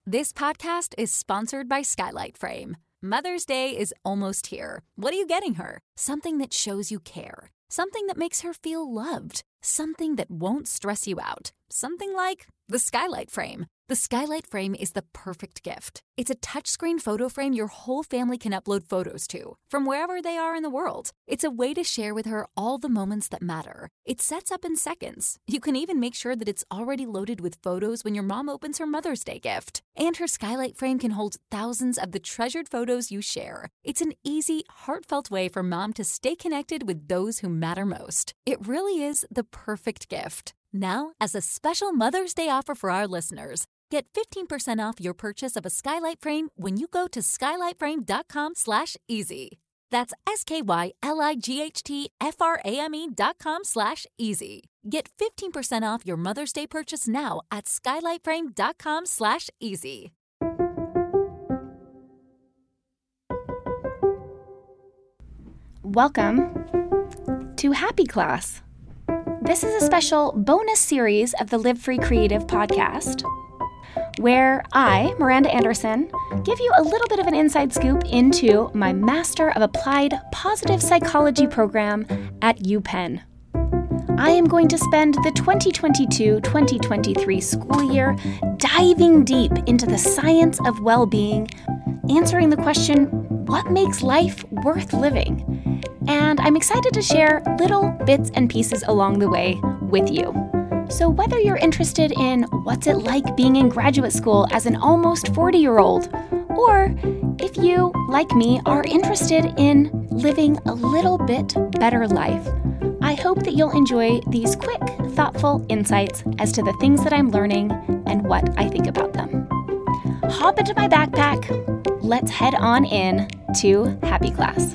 This podcast is sponsored by Skylight Frame. Mother's Day is almost here. What are you getting her? Something that shows you care. Something that makes her feel loved. Something that won't stress you out. Something like the Skylight Frame. The Skylight Frame is the perfect gift. It's a touchscreen photo frame your whole family can upload photos to, from wherever they are in the world. It's a way to share with her all the moments that matter. It sets up in seconds. You can even make sure that it's already loaded with photos when your mom opens her Mother's Day gift. And her Skylight Frame can hold thousands of the treasured photos you share. It's an easy, heartfelt way for mom to stay connected with those who matter most. It really is the perfect gift. Now, as a special Mother's Day offer for our listeners, get 15% off your purchase of a Skylight Frame when you go to skylightframe.com/easy. That's SKYLIGHTFRAME.com/easy. Get 15% off your Mother's Day purchase now at skylightframe.com/easy. Welcome to Happy Class. This is a special bonus series of the Live Free Creative podcast, where I, Miranda Anderson, give you a little bit of an inside scoop into my Master of Applied Positive Psychology program at UPenn. I am going to spend the 2022-2023 school year diving deep into the science of well-being, answering the question, what makes life worth living? And I'm excited to share little bits and pieces along the way with you. So whether you're interested in what's it like being in graduate school as an almost 40-year-old, or if you, like me, are interested in living a little bit better life, I hope that you'll enjoy these quick, thoughtful insights as to the things that I'm learning and what I think about them. Hop into my backpack. Let's head on in to Happy Class.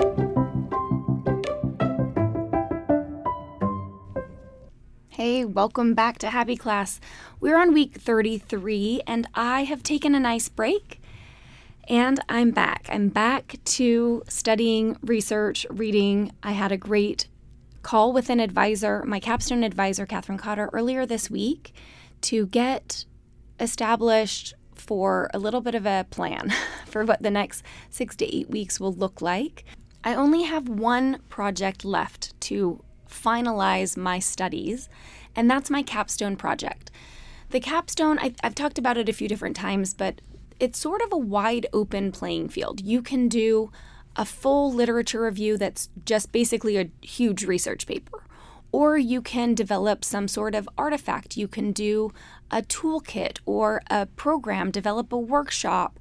Hey, welcome back to Happy Class. We're on week 33, and I have taken a nice break, and I'm back. I'm back to studying, research, reading. I had a great call with an advisor, my capstone advisor, Catherine Cotter, earlier this week to get established for a little bit of a plan for what the next 6 to 8 weeks will look like. I only have one project left to finalize my studies, and that's my capstone project. The capstone, I've talked about it a few different times, but it's sort of a wide open playing field. You can do a full literature review that's just basically a huge research paper, or you can develop some sort of artifact. You can do a toolkit or a program, develop a workshop,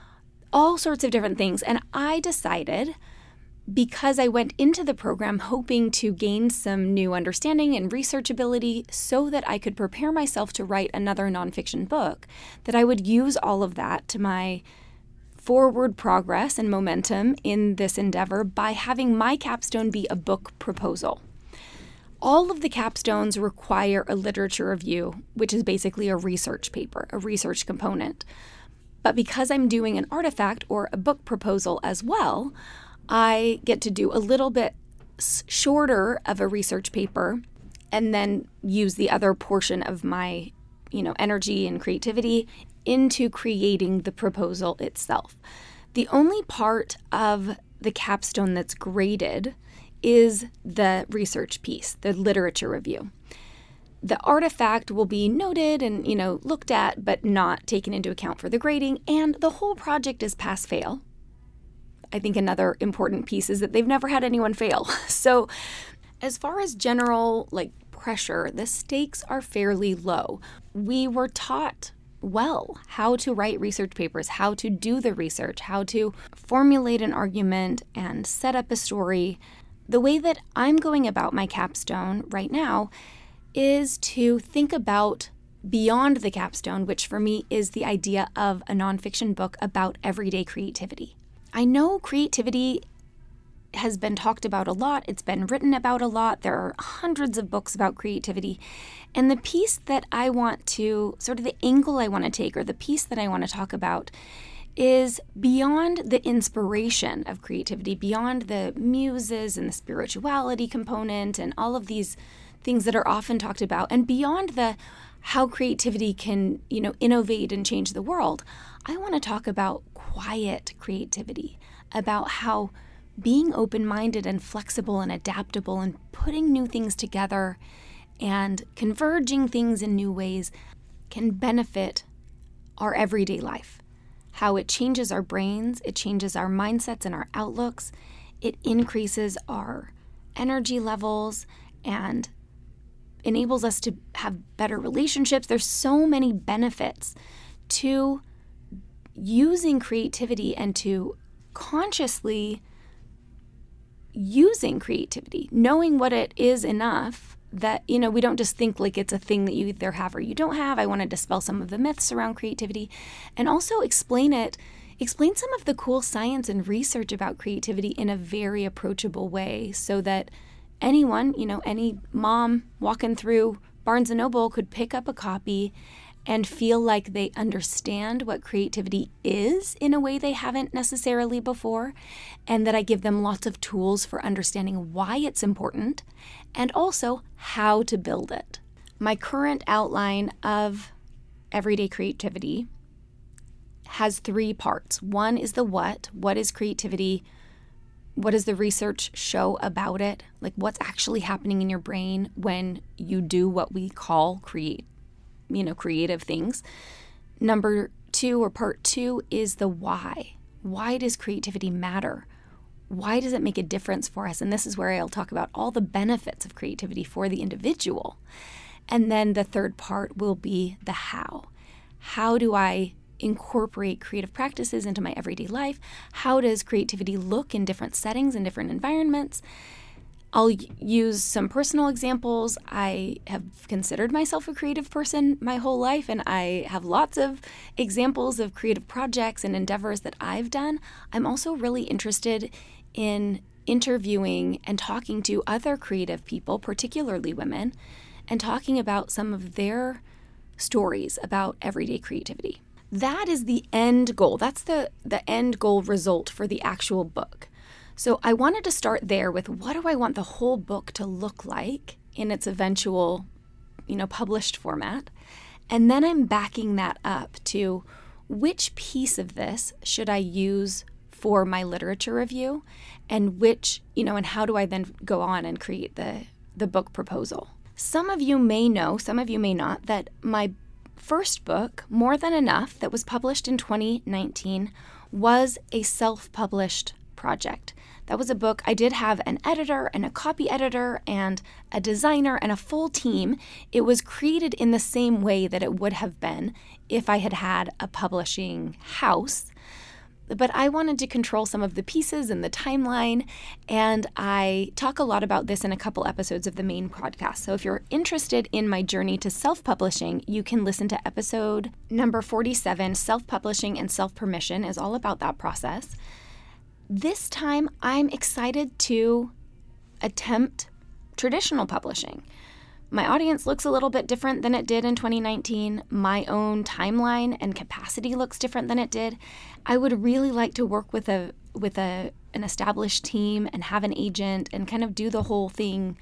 all sorts of different things. And I decided, because I went into the program hoping to gain some new understanding and research ability so that I could prepare myself to write another nonfiction book, that I would use all of that to my forward progress and momentum in this endeavor by having my capstone be a book proposal. All of the capstones require a literature review, which is basically a research paper, a research component. But because I'm doing an artifact or a book proposal as well, I get to do a little bit shorter of a research paper and then use the other portion of my, energy and creativity into creating the proposal itself. The only part of the capstone that's graded is the research piece, the literature review. The artifact will be noted and, looked at, but not taken into account for the grading, and the whole project is pass-fail. I think another important piece is that they've never had anyone fail. So as far as general pressure, the stakes are fairly low. We were taught well how to write research papers, how to do the research, how to formulate an argument and set up a story. The way that I'm going about my capstone right now is to think about beyond the capstone, which for me is the idea of a nonfiction book about everyday creativity. I know creativity has been talked about a lot. It's been written about a lot. There are hundreds of books about creativity. And the piece that I want to, sort of the angle I want to take, or the piece that I want to talk about, is beyond the inspiration of creativity, beyond the muses and the spirituality component and all of these things that are often talked about, and beyond the how creativity can, innovate and change the world, I want to talk about quiet creativity, about how being open-minded and flexible and adaptable and putting new things together and converging things in new ways can benefit our everyday life. How it changes our brains, it changes our mindsets and our outlooks, it increases our energy levels and enables us to have better relationships. There's so many benefits to using creativity and to consciously using creativity, knowing what it is enough that, we don't just think like it's a thing that you either have or you don't have. I want to dispel some of the myths around creativity and also explain some of the cool science and research about creativity in a very approachable way so that anyone, any mom walking through Barnes & Noble could pick up a copy and feel like they understand what creativity is in a way they haven't necessarily before, and that I give them lots of tools for understanding why it's important and also how to build it. My current outline of everyday creativity has 3 parts. One is the what. What is creativity? What does the research show about it? Like what's actually happening in your brain when you do what we call creative things. Number 2 or part 2 is the why. Why does creativity matter? Why does it make a difference for us? And this is where I'll talk about all the benefits of creativity for the individual. And then the third part will be the how. How do I incorporate creative practices into my everyday life? How does creativity look in different settings and different environments? I'll use some personal examples. I have considered myself a creative person my whole life, and I have lots of examples of creative projects and endeavors that I've done. I'm also really interested in interviewing and talking to other creative people, particularly women, and talking about some of their stories about everyday creativity. That is the end goal. That's the end goal result for the actual book. So I wanted to start there with what do I want the whole book to look like in its eventual, published format. And then I'm backing that up to which piece of this should I use for my literature review and which, and how do I then go on and create the book proposal. Some of you may know, some of you may not, that my first book, More Than Enough, that was published in 2019, was a self-published project. That was a book. I did have an editor and a copy editor and a designer and a full team. It was created in the same way that it would have been if I had had a publishing house. But I wanted to control some of the pieces and the timeline, and I talk a lot about this in a couple episodes of the main podcast. So if you're interested in my journey to self-publishing, you can listen to episode number 47, Self-Publishing and Self-Permission, is all about that process. This time, I'm excited to attempt traditional publishing. My audience looks a little bit different than it did in 2019. My own timeline and capacity looks different than it did. I would really like to work with an established team and have an agent and kind of do the whole thing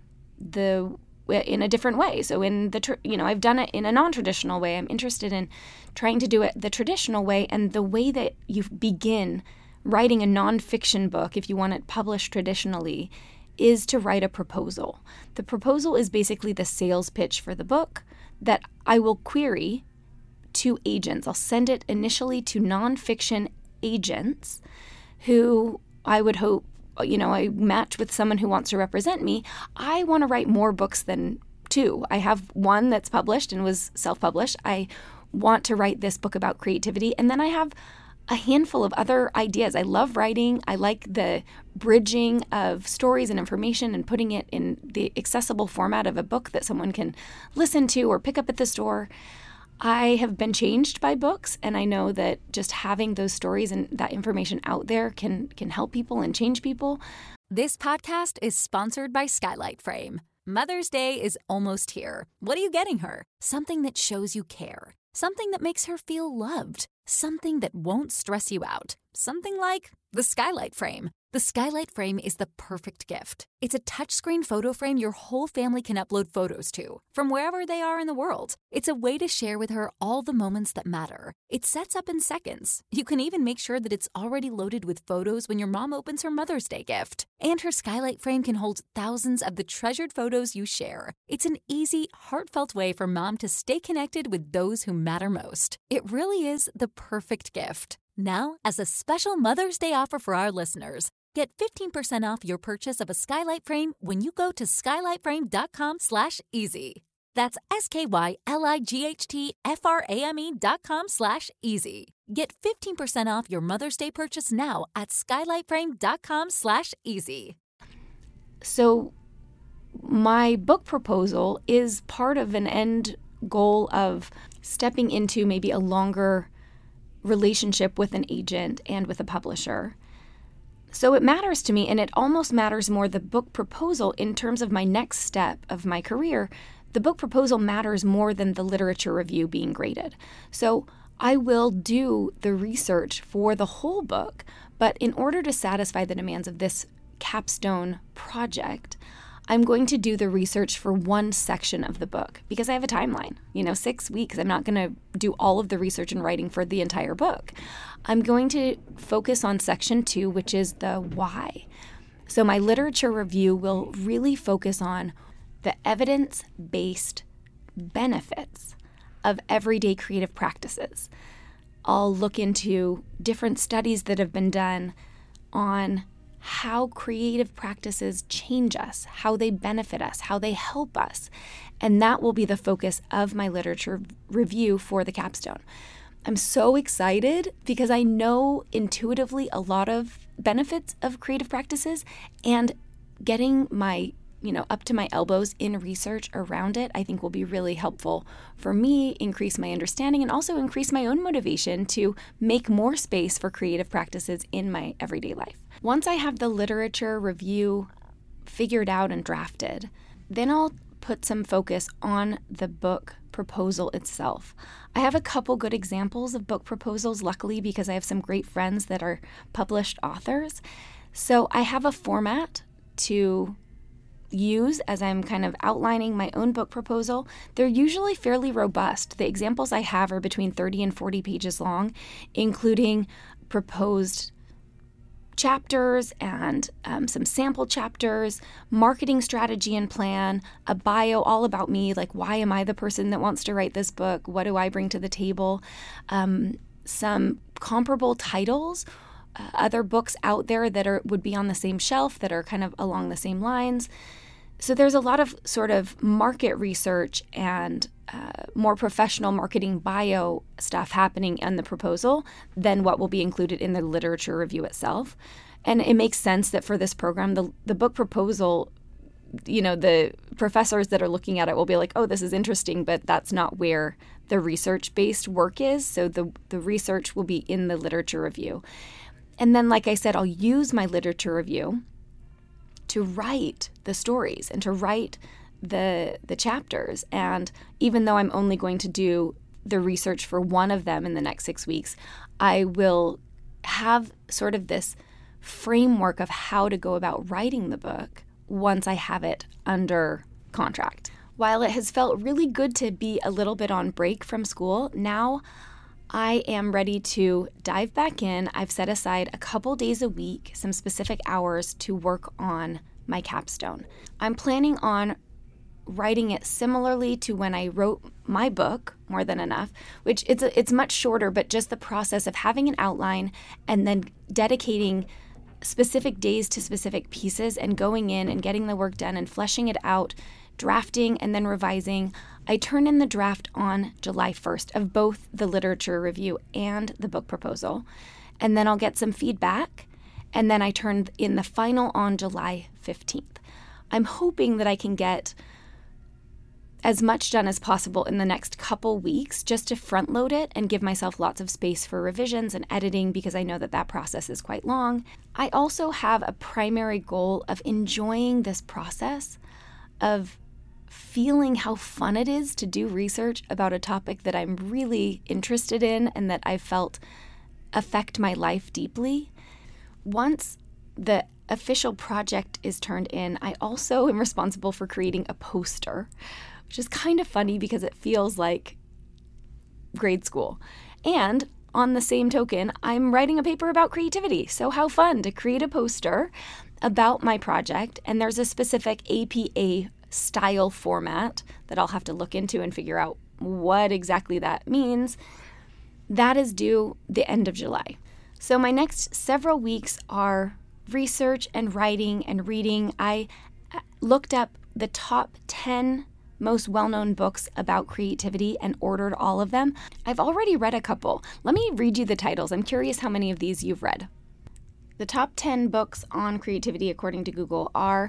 in a different way. So I've done it in a non-traditional way. I'm interested in trying to do it the traditional way, and the way that you begin writing a nonfiction book, if you want it published traditionally, is to write a proposal. The proposal is basically the sales pitch for the book that I will query to agents. I'll send it initially to nonfiction agents who I would hope, I match with someone who wants to represent me. I want to write more books than 2. I have one that's published and was self-published. I want to write this book about creativity, and then I have a handful of other ideas. I love writing. I like the bridging of stories and information and putting it in the accessible format of a book that someone can listen to or pick up at the store. I have been changed by books, and I know that just having those stories and that information out there can help people and change people. This podcast is sponsored by Skylight Frame. Mother's Day is almost here. What are you getting her? Something that shows you care. Something that makes her feel loved. something that won't stress you out. Something like the Skylight Frame. The Skylight Frame is the perfect gift. It's a touchscreen photo frame your whole family can upload photos to, from wherever they are in the world. It's a way to share with her all the moments that matter. It sets up in seconds. You can even make sure that it's already loaded with photos when your mom opens her Mother's Day gift. And her Skylight Frame can hold thousands of the treasured photos you share. It's an easy, heartfelt way for mom to stay connected with those who matter most. It really is the perfect gift. Now, as a special Mother's Day offer for our listeners, get 15% off your purchase of a Skylight Frame when you go to skylightframe.com/easy. That's SKYLIGHTFRAME.com/easy. Get 15% off your Mother's Day purchase now at skylightframe.com/easy. So my book proposal is part of an end goal of stepping into maybe a longer relationship with an agent and with a publisher. So it matters to me, and it almost matters more, the book proposal, in terms of my next step of my career. The book proposal matters more than the literature review being graded. So I will do the research for the whole book, but in order to satisfy the demands of this capstone project, I'm going to do the research for one section of the book because I have a timeline, 6 weeks. I'm not going to do all of the research and writing for the entire book. I'm going to focus on section 2, which is the why. So my literature review will really focus on the evidence-based benefits of everyday creative practices. I'll look into different studies that have been done on how creative practices change us, how they benefit us, how they help us. And that will be the focus of my literature review for the capstone. I'm so excited because I know intuitively a lot of benefits of creative practices, and getting my up to my elbows in research around it, I think will be really helpful for me, increase my understanding, and also increase my own motivation to make more space for creative practices in my everyday life. Once I have the literature review figured out and drafted, then I'll put some focus on the book proposal itself. I have a couple good examples of book proposals, luckily, because I have some great friends that are published authors. So I have a format to use as I'm kind of outlining my own book proposal. They're usually fairly robust. The examples I have are between 30 and 40 pages long, including proposed chapters and some sample chapters, marketing strategy and plan, a bio all about me, like why am I the person that wants to write this book? What do I bring to the table? Some comparable titles, other books out there that would be on the same shelf that are kind of along the same lines. So there's a lot of sort of market research and more professional marketing bio stuff happening in the proposal than what will be included in the literature review itself. And it makes sense that for this program, the book proposal, the professors that are looking at it will be like, oh, this is interesting, but that's not where the research-based work is. So the research will be in the literature review. And then, like I said, I'll use my literature review to write the stories and to write the chapters. And even though I'm only going to do the research for one of them in the next 6 weeks, I will have sort of this framework of how to go about writing the book once I have it under contract. While it has felt really good to be a little bit on break from school, now I am ready to dive back in. I've set aside a couple days a week, some specific hours to work on my capstone. I'm planning on writing it similarly to when I wrote my book, More Than Enough, which it's much shorter, but just the process of having an outline and then dedicating specific days to specific pieces and going in and getting the work done and fleshing it out, drafting and then revising. I turn in the draft on July 1st of both the literature review and the book proposal, and then I'll get some feedback, and then I turn in the final on July 15th. I'm hoping that I can get as much done as possible in the next couple weeks just to front load it and give myself lots of space for revisions and editing because I know that process is quite long. I also have a primary goal of enjoying this process of feeling how fun it is to do research about a topic that I'm really interested in and that I felt affect my life deeply. Once the official project is turned in, I also am responsible for creating a poster, which is kind of funny because it feels like grade school. And on the same token, I'm writing a paper about creativity. So how fun to create a poster about my project. And there's a specific APA style format that I'll have to look into and figure out what exactly that means. That is due the end of July. So my next several weeks are research and writing and reading. I looked up the top 10 most well-known books about creativity and ordered all of them. I've already read a couple. Let me read you the titles. I'm curious how many of these you've read. The top 10 books on creativity, according to Google, are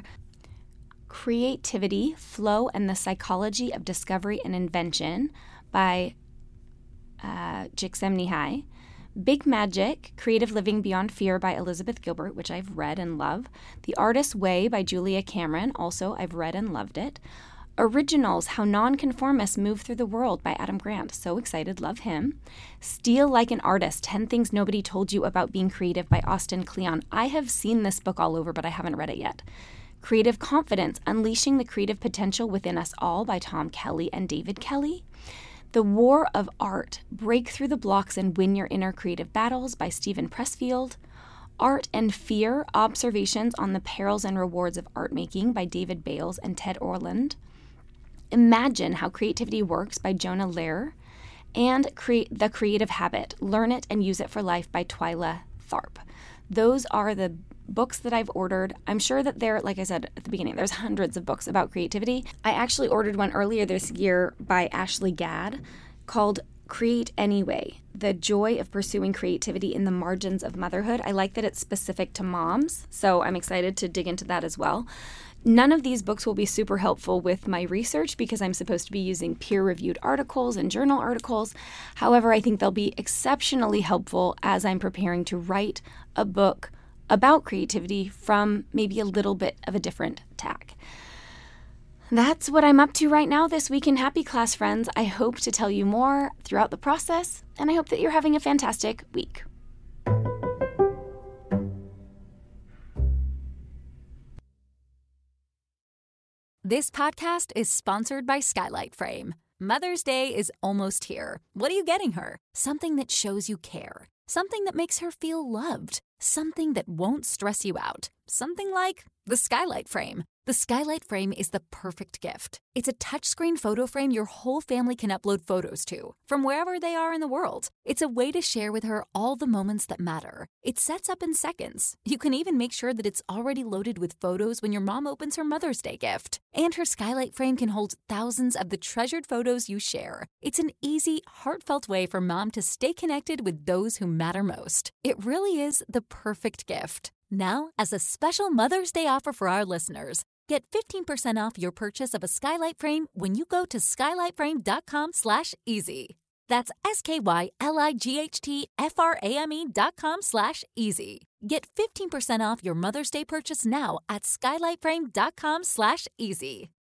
Creativity, Flow, and the Psychology of Discovery and Invention by Csikszentmihalyi. Big Magic, Creative Living Beyond Fear by Elizabeth Gilbert, which I've read and love. The Artist's Way by Julia Cameron, also I've read and loved it. Originals, How Nonconformists Move Through the World by Adam Grant. So excited, love him. Steal Like an Artist, 10 Things Nobody Told You About Being Creative by Austin Kleon. I have seen this book all over, but I haven't read it yet. Creative Confidence, Unleashing the Creative Potential Within Us All by Tom Kelly and David Kelly. The War of Art, Break Through the Blocks and Win Your Inner Creative Battles by Stephen Pressfield. Art and Fear, Observations on the Perils and Rewards of Art Making by David Bales and Ted Orland. Imagine How Creativity Works by Jonah Lehrer. And The Creative Habit, Learn It and Use It for Life by Twyla Tharp. Those are the books that I've ordered. I'm sure that there, like I said at the beginning, there's hundreds of books about creativity. I actually ordered one earlier this year by Ashley Gadd called Create Anyway, The Joy of Pursuing Creativity in the Margins of Motherhood. I like that it's specific to moms, so I'm excited to dig into that as well. None of these books will be super helpful with my research because I'm supposed to be using peer-reviewed articles and journal articles. However, I think they'll be exceptionally helpful as I'm preparing to write a book about creativity from maybe a little bit of a different tack. That's what I'm up to right now this week in Happy Class, friends. I hope to tell you more throughout the process, and I hope that you're having a fantastic week. This podcast is sponsored by Skylight Frame. Mother's Day is almost here. What are you getting her? Something that shows you care. Something that makes her feel loved. Something that won't stress you out. Something like the Skylight Frame. The Skylight Frame is the perfect gift. It's a touchscreen photo frame your whole family can upload photos to, from wherever they are in the world. It's a way to share with her all the moments that matter. It sets up in seconds. You can even make sure that it's already loaded with photos when your mom opens her Mother's Day gift. And her Skylight Frame can hold thousands of the treasured photos you share. It's an easy, heartfelt way for mom to stay connected with those who matter most. It really is the perfect gift. Now, as a special Mother's Day offer for our listeners, get 15% off your purchase of a Skylight Frame when you go to skylightframe.com/easy. That's SKYLIGHTFRAME.com/easy. Get 15% off your Mother's Day purchase now at skylightframe.com/easy.